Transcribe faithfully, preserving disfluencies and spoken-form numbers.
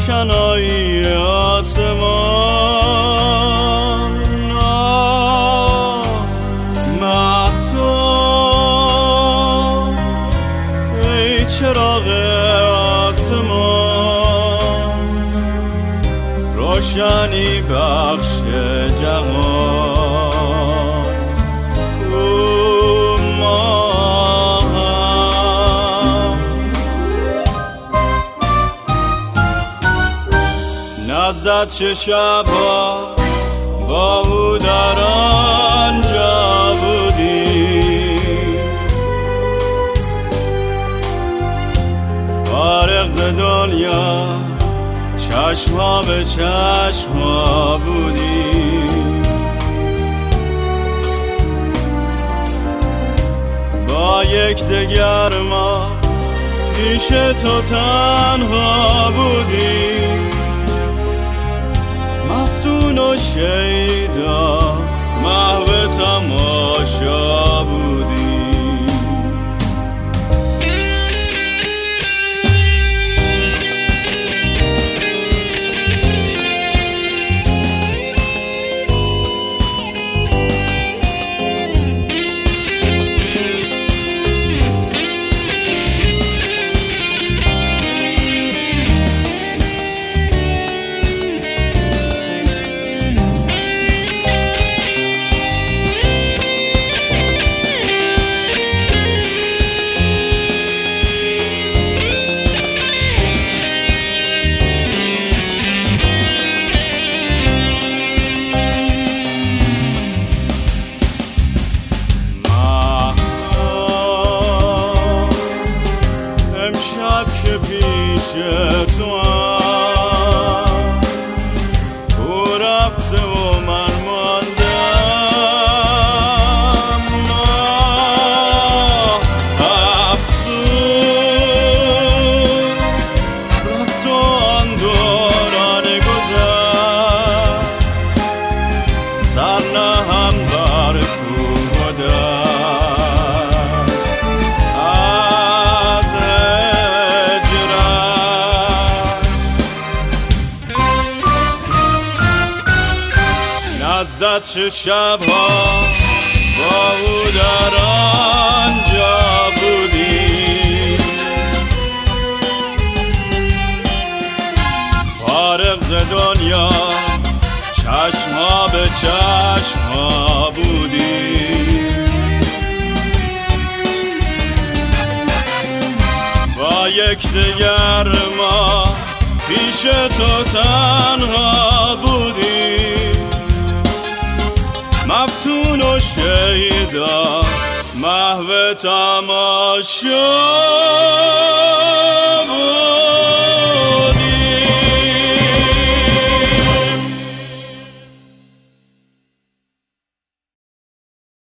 روشنایی آسمان، مهتاب ای چراغ آسمان، روشنی بخش جهان. او ماهم نزدت چه شبها با او در آنجا بودی، فارغ ز دنیا چشما به چشما بودی. با یک دگر ما پیش تو تنها بودی، مفتون و شیدا محو تماشا بودی. امشب که پیش تو هم او رفته و من ماندم، افسوس رفت و آن دوران گذر، سر نهم بر کوه و در. نزدت چه شبها با او در آنجا بودی، فارغ ز دنیا چشما به چشما بودی. با یک دگر ما پیش تو تنها بودی، مفتون و شیدا محو تماشا.